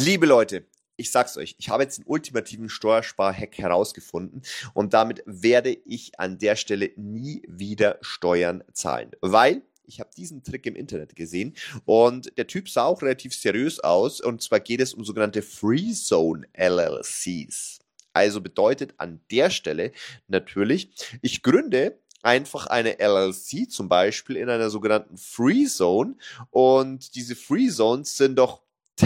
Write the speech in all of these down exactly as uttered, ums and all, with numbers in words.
Liebe Leute, ich sag's euch, ich habe jetzt den ultimativen Steuerspar-Hack herausgefunden und damit werde ich an der Stelle nie wieder Steuern zahlen, weil ich habe diesen Trick im Internet gesehen und der Typ sah auch relativ seriös aus, und zwar geht es um sogenannte Free Zone L L Cs. Also bedeutet an der Stelle natürlich, ich gründe einfach eine L L C zum Beispiel in einer sogenannten Free Zone, und diese Free Zones sind doch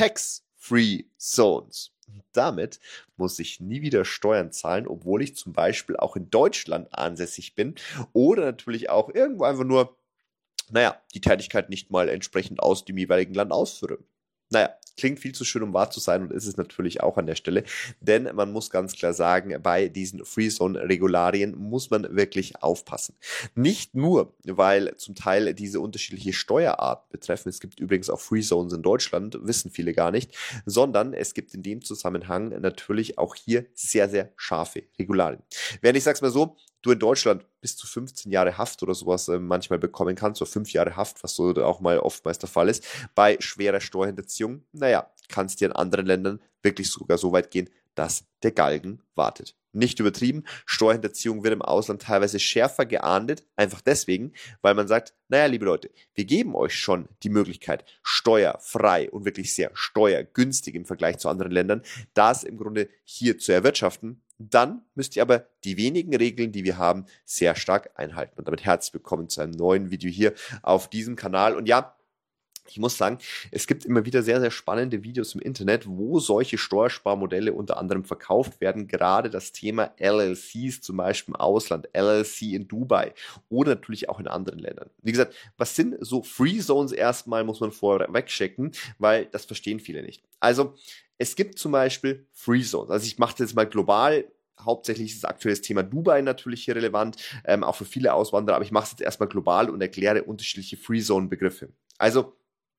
Tax-Free Zones. Und damit muss ich nie wieder Steuern zahlen, obwohl ich zum Beispiel auch in Deutschland ansässig bin oder natürlich auch irgendwo einfach nur, naja, die Tätigkeit nicht mal entsprechend aus dem jeweiligen Land ausführe. Naja, klingt viel zu schön, um wahr zu sein, und ist es natürlich auch an der Stelle, denn man muss ganz klar sagen, bei diesen Free-Zone-Regularien muss man wirklich aufpassen. Nicht nur, weil zum Teil diese unterschiedliche Steuerarten betreffen, es gibt übrigens auch Free-Zones in Deutschland, wissen viele gar nicht, sondern es gibt in dem Zusammenhang natürlich auch hier sehr, sehr scharfe Regularien. Während ich sag's mal so, du in Deutschland bis zu fünfzehn Jahre Haft oder sowas äh, manchmal bekommen kannst, oder fünf Jahre Haft, was so auch mal oftmals der Fall ist, bei schwerer Steuerhinterziehung, naja, kann es dir in anderen Ländern wirklich sogar so weit gehen, dass der Galgen wartet. Nicht übertrieben, Steuerhinterziehung wird im Ausland teilweise schärfer geahndet, einfach deswegen, weil man sagt, naja, liebe Leute, wir geben euch schon die Möglichkeit, steuerfrei und wirklich sehr steuergünstig im Vergleich zu anderen Ländern, das im Grunde hier zu erwirtschaften. Dann müsst ihr aber die wenigen Regeln, die wir haben, sehr stark einhalten. Und damit herzlich willkommen zu einem neuen Video hier auf diesem Kanal. Und ja, ich muss sagen, es gibt immer wieder sehr, sehr spannende Videos im Internet, wo solche Steuersparmodelle unter anderem verkauft werden. Gerade das Thema L L Cs, zum Beispiel im Ausland, L L C in Dubai oder natürlich auch in anderen Ländern. Wie gesagt, was sind so Free Zones erstmal, muss man vorher wegchecken, weil das verstehen viele nicht. Also, es gibt zum Beispiel Free Zones. Also ich mache das jetzt mal global. Hauptsächlich ist das aktuelle Thema Dubai natürlich hier relevant, ähm, auch für viele Auswanderer. Aber ich mache es jetzt erstmal global und erkläre unterschiedliche Free Zone Begriffe. Also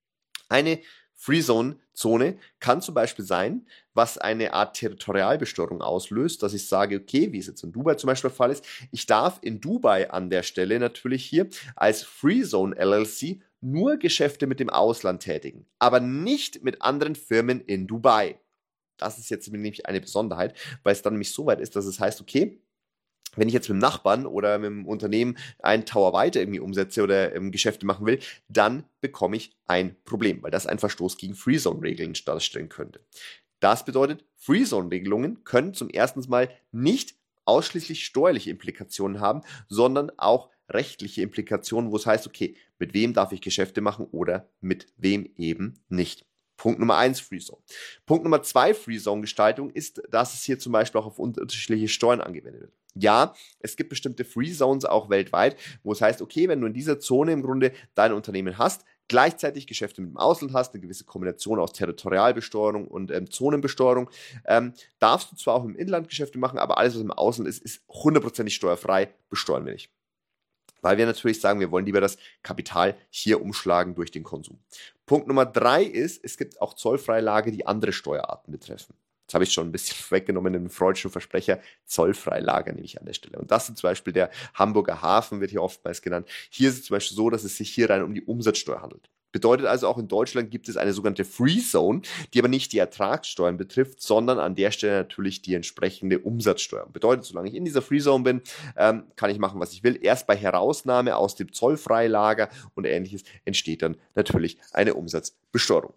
eine Free Zone Zone kann zum Beispiel sein, was eine Art Territorialbesteuerung auslöst, dass ich sage, okay, wie es jetzt in Dubai zum Beispiel der Fall ist, ich darf in Dubai an der Stelle natürlich hier als Free Zone L L C nur Geschäfte mit dem Ausland tätigen, aber nicht mit anderen Firmen in Dubai. Das ist jetzt nämlich eine Besonderheit, weil es dann nämlich so weit ist, dass es heißt, okay, wenn ich jetzt mit dem Nachbarn oder mit dem Unternehmen einen Tower weiter irgendwie umsetze oder ähm, Geschäfte machen will, dann bekomme ich ein Problem, weil das einen Verstoß gegen Free-Zone-Regeln darstellen könnte. Das bedeutet, Free-Zone-Regelungen können zum ersten Mal nicht ausschließlich steuerliche Implikationen haben, sondern auch rechtliche Implikationen, wo es heißt, okay, mit wem darf ich Geschäfte machen oder mit wem eben nicht. Punkt Nummer eins, Free Zone. Punkt Nummer zwei, Free Zone Gestaltung ist, dass es hier zum Beispiel auch auf unterschiedliche Steuern angewendet wird. Ja, es gibt bestimmte Free Zones auch weltweit, wo es heißt, okay, wenn du in dieser Zone im Grunde dein Unternehmen hast, gleichzeitig Geschäfte mit dem Ausland hast, eine gewisse Kombination aus Territorialbesteuerung und ähm, Zonenbesteuerung, ähm, darfst du zwar auch im Inland Geschäfte machen, aber alles, was im Ausland ist, ist hundertprozentig steuerfrei, besteuern wir nicht. Weil wir natürlich sagen, wir wollen lieber das Kapital hier umschlagen durch den Konsum. Punkt Nummer drei ist, es gibt auch Zollfreilage, die andere Steuerarten betreffen. Jetzt habe ich schon ein bisschen weggenommen, den freudschen Versprecher, Zollfreilager nehme ich an der Stelle. Und das ist zum Beispiel der Hamburger Hafen, wird hier oftmals genannt. Hier ist es zum Beispiel so, dass es sich hier rein um die Umsatzsteuer handelt. Bedeutet also, auch in Deutschland gibt es eine sogenannte Free Zone, die aber nicht die Ertragssteuern betrifft, sondern an der Stelle natürlich die entsprechende Umsatzsteuer. Bedeutet, solange ich in dieser Free Zone bin, ähm, kann ich machen, was ich will. Erst bei Herausnahme aus dem Zollfreilager und Ähnliches entsteht dann natürlich eine Umsatzbesteuerung.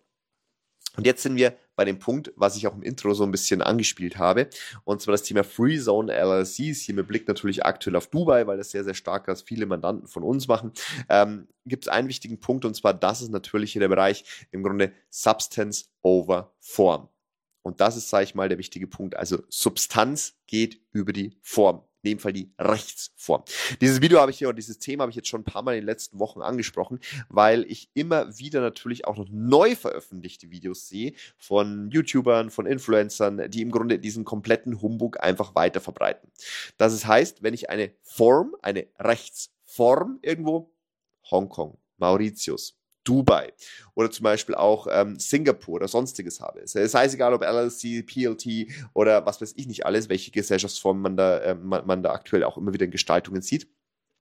Und jetzt sind wir bei dem Punkt, was ich auch im Intro so ein bisschen angespielt habe, und zwar das Thema Free Zone L L Cs, hier mit Blick natürlich aktuell auf Dubai, weil das sehr, sehr stark ist, viele Mandanten von uns machen, ähm, gibt es einen wichtigen Punkt, und zwar, das ist natürlich hier der Bereich im Grunde Substance over Form. Und das ist, sage ich mal, der wichtige Punkt, also Substanz geht über die Form. In dem Fall die Rechtsform. Dieses Video habe ich hier, und dieses Thema habe ich jetzt schon ein paar Mal in den letzten Wochen angesprochen, weil ich immer wieder natürlich auch noch neu veröffentlichte Videos sehe von YouTubern, von Influencern, die im Grunde diesen kompletten Humbug einfach weiter verbreiten. Das heißt, wenn ich eine Form, eine Rechtsform irgendwo, Hongkong, Mauritius, Dubai oder zum Beispiel auch ähm, Singapur oder sonstiges habe. Es ist egal, ob L L C, P L T oder was weiß ich nicht alles, welche Gesellschaftsformen man da, äh, man, man da aktuell auch immer wieder in Gestaltungen sieht.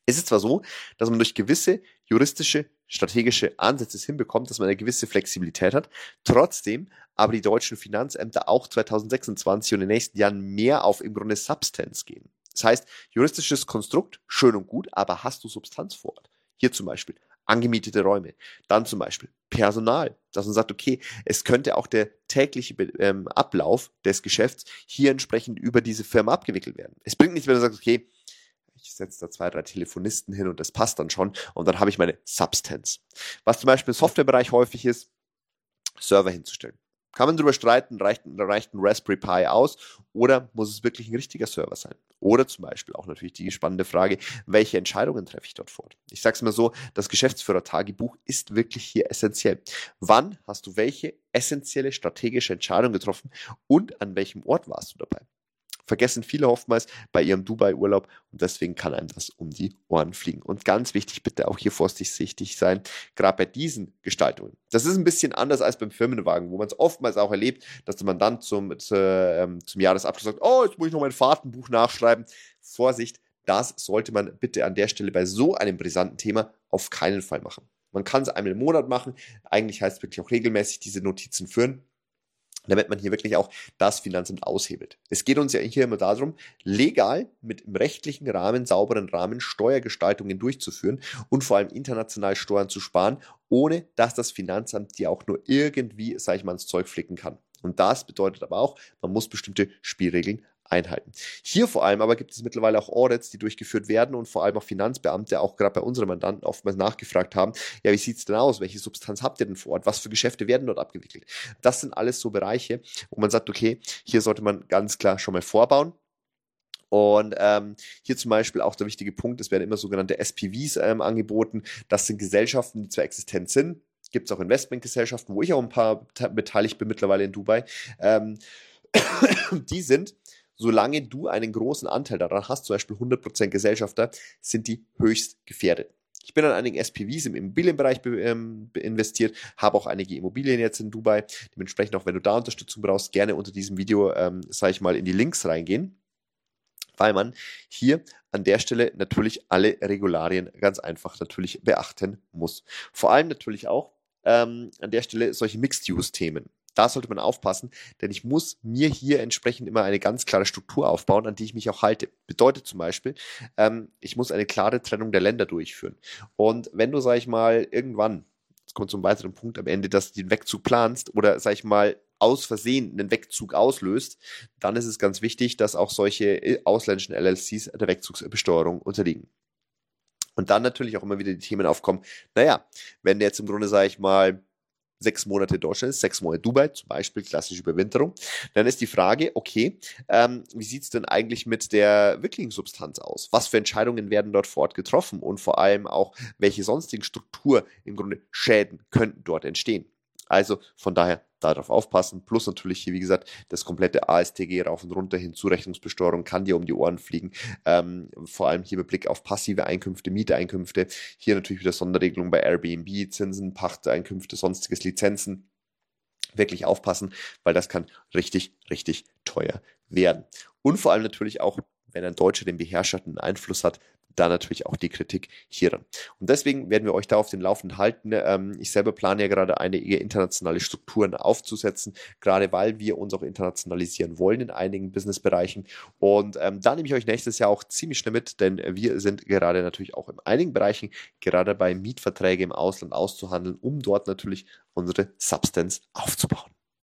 Es ist zwar so, dass man durch gewisse juristische, strategische Ansätze es hinbekommt, dass man eine gewisse Flexibilität hat, trotzdem aber die deutschen Finanzämter auch zwanzig sechsundzwanzig und in den nächsten Jahren mehr auf im Grunde Substanz gehen. Das heißt, juristisches Konstrukt, schön und gut, aber hast du Substanz vor Ort? Hier zum Beispiel angemietete Räume, dann zum Beispiel Personal, dass man sagt, okay, es könnte auch der tägliche ähm, Ablauf des Geschäfts hier entsprechend über diese Firma abgewickelt werden. Es bringt nichts, wenn du sagst, okay, ich setze da zwei, drei Telefonisten hin und das passt dann schon und dann habe ich meine Substanz. Was zum Beispiel im Softwarebereich häufig ist, Server hinzustellen. Kann man darüber streiten, reicht, reicht ein Raspberry Pi aus oder muss es wirklich ein richtiger Server sein? Oder zum Beispiel auch natürlich die spannende Frage, welche Entscheidungen treffe ich dort fort? Ich sage es mal so, das Geschäftsführer-Tagebuch ist wirklich hier essentiell. Wann hast du welche essentielle strategische Entscheidung getroffen und an welchem Ort warst du dabei? Vergessen viele oftmals bei ihrem Dubai-Urlaub und deswegen kann einem das um die Ohren fliegen. Und ganz wichtig, bitte auch hier vorsichtig sein, gerade bei diesen Gestaltungen. Das ist ein bisschen anders als beim Firmenwagen, wo man es oftmals auch erlebt, dass der Mandant zum, zu, ähm, zum Jahresabschluss sagt, oh, jetzt muss ich noch mein Fahrtenbuch nachschreiben. Vorsicht, das sollte man bitte an der Stelle bei so einem brisanten Thema auf keinen Fall machen. Man kann es einmal im Monat machen. Eigentlich heißt es wirklich auch regelmäßig diese Notizen führen, damit man hier wirklich auch das Finanzamt aushebelt. Es geht uns ja hier immer darum, legal mit im rechtlichen Rahmen, sauberen Rahmen Steuergestaltungen durchzuführen und vor allem international Steuern zu sparen, ohne dass das Finanzamt dir auch nur irgendwie, sag ich mal, ins Zeug flicken kann. Und das bedeutet aber auch, man muss bestimmte Spielregeln einhalten. Hier vor allem aber gibt es mittlerweile auch Audits, die durchgeführt werden und vor allem auch Finanzbeamte, auch gerade bei unseren Mandanten oftmals nachgefragt haben, ja, wie sieht es denn aus? Welche Substanz habt ihr denn vor Ort? Was für Geschäfte werden dort abgewickelt? Das sind alles so Bereiche, wo man sagt, okay, hier sollte man ganz klar schon mal vorbauen. Und ähm, hier zum Beispiel auch der wichtige Punkt, es werden immer sogenannte S P Vs ähm, angeboten. Das sind Gesellschaften, die zwar existent sind, gibt es auch Investmentgesellschaften, wo ich auch ein paar beteiligt bin mittlerweile in Dubai. Ähm, die sind, solange du einen großen Anteil daran hast, zum Beispiel hundert Prozent Gesellschafter, sind die höchst gefährdet. Ich bin an einigen S P Vs im Immobilienbereich ähm, investiert, habe auch einige Immobilien jetzt in Dubai. Dementsprechend auch, wenn du da Unterstützung brauchst, gerne unter diesem Video, ähm, sage ich mal, in die Links reingehen, weil man hier an der Stelle natürlich alle Regularien ganz einfach natürlich beachten muss. Vor allem natürlich auch ähm, an der Stelle solche Mixed-Use-Themen. Da sollte man aufpassen, denn ich muss mir hier entsprechend immer eine ganz klare Struktur aufbauen, an die ich mich auch halte. Bedeutet zum Beispiel, ähm, ich muss eine klare Trennung der Länder durchführen. Und wenn du, sag ich mal, irgendwann, jetzt kommt zum weiteren Punkt am Ende, dass du den Wegzug planst oder, sag ich mal, aus Versehen einen Wegzug auslöst, dann ist es ganz wichtig, dass auch solche ausländischen L L Cs der Wegzugsbesteuerung unterliegen. Und dann natürlich auch immer wieder die Themen aufkommen, naja, wenn der jetzt im Grunde, sag ich mal, sechs Monate in Deutschland ist, sechs Monate Dubai, zum Beispiel klassische Überwinterung, dann ist die Frage, okay, ähm, wie sieht es denn eigentlich mit der wirklichen Substanz aus? Was für Entscheidungen werden dort vor Ort getroffen und vor allem auch, welche sonstigen Struktur im Grunde Schäden könnten dort entstehen? Also von daher darauf aufpassen, plus natürlich hier, wie gesagt, das komplette A S T G rauf und runter hin, Zurechnungsbesteuerung kann dir um die Ohren fliegen, ähm, vor allem hier mit Blick auf passive Einkünfte, Mieteinkünfte, hier natürlich wieder Sonderregelungen bei Airbnb, Zinsen, Pachteinkünfte, sonstiges Lizenzen, wirklich aufpassen, weil das kann richtig, richtig teuer werden. Und vor allem natürlich auch, wenn ein Deutscher den beherrschenden Einfluss hat, da natürlich auch die Kritik hieran. Und deswegen werden wir euch da auf den Laufenden halten. Ähm, ich selber plane ja gerade einige internationale Strukturen aufzusetzen, gerade weil wir uns auch internationalisieren wollen in einigen Businessbereichen. Und ähm, da nehme ich euch nächstes Jahr auch ziemlich schnell mit, denn wir sind gerade natürlich auch in einigen Bereichen gerade bei Mietverträge im Ausland auszuhandeln, um dort natürlich unsere Substance aufzubauen.